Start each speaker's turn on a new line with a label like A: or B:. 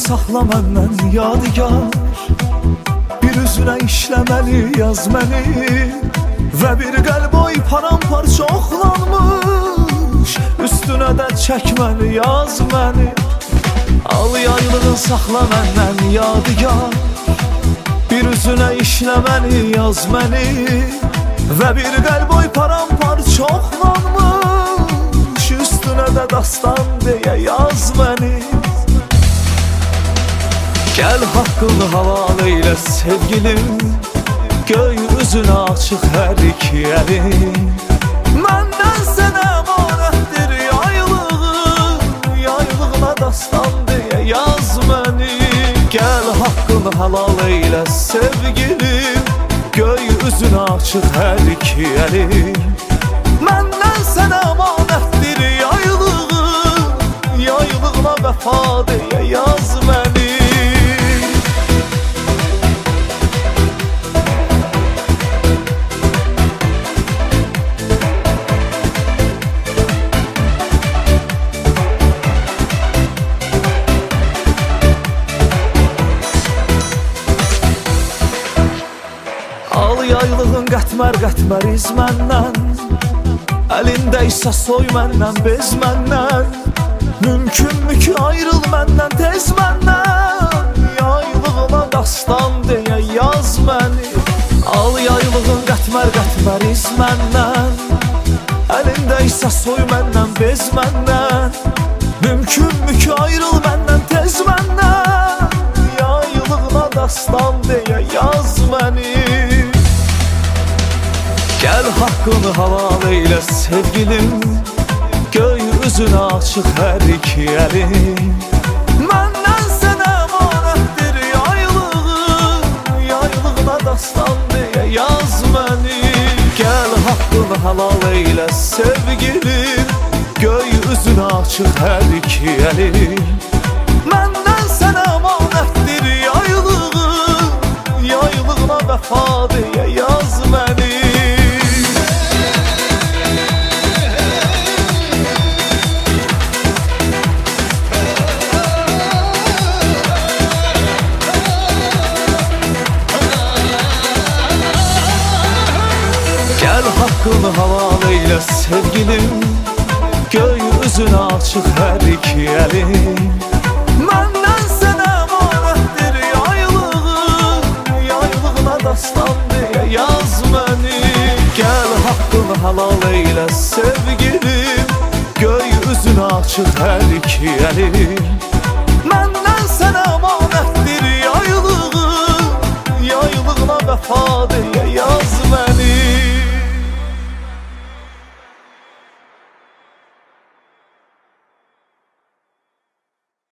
A: saxla məndən yadigar. Bir üzünə işləməli yaz məni və bir qəlb oy paramparça oxlanmış, üstünə də çəkməli yaz məni. Al yaylığın saxla məndən yadigar. Bir üzünə işləməli yaz məni və bir qəlb oy paramparça oxlanmış, üstünə də dastan deyə yaz məni. Gəl haqqını halal eylə sevgilim, göy üzünə açıq hər iki əlim. Məndən sənə əmanətdir yaylığın, yaylığına dastan deyə yaz məni. Gəl haqqını halal eylə sevgilim, göy üzünə açıq hər iki əlim. Məndən sənə əmanətdir yaylığın, yaylığına vəfa deyə yaz məni. Al yaylığın qətmər iz məndən, əlində isə soy məndən, bez məndən. Mümkünmü ki ayrıl məndən, tez məndən, yaylığına dastan deyə yaz məni. Al yaylığın qətmər iz məndən, əlində isə soy məndən, bez məndən. Mümkünmü ki ayrıl məndən, tez məndən, yaylığına dastan deyə yaz məni. Gəl haqqını halal eylə sevgilim, göy üzünə açıq hər iki əlim. Məndən sənə əmanətdir yaylığın, yaylığına dastan deyə yaz məni. Gəl haqqını halal eylə sevgilim, göy üzünə açıq hər iki əlim. Məndən sənə əmanətdir yaylığın, yaylığına vəfa deyə yaz məni. Gəl haqqını halal eylə sevgilim, göy üzünə açıq hər iki əlim. Məndən sənə əmanətdir yaylığın, yaylığına dastan deyə yaz məni. Gəl haqqını halal eylə sevgilim, göy üzünə açıq hər iki əlim.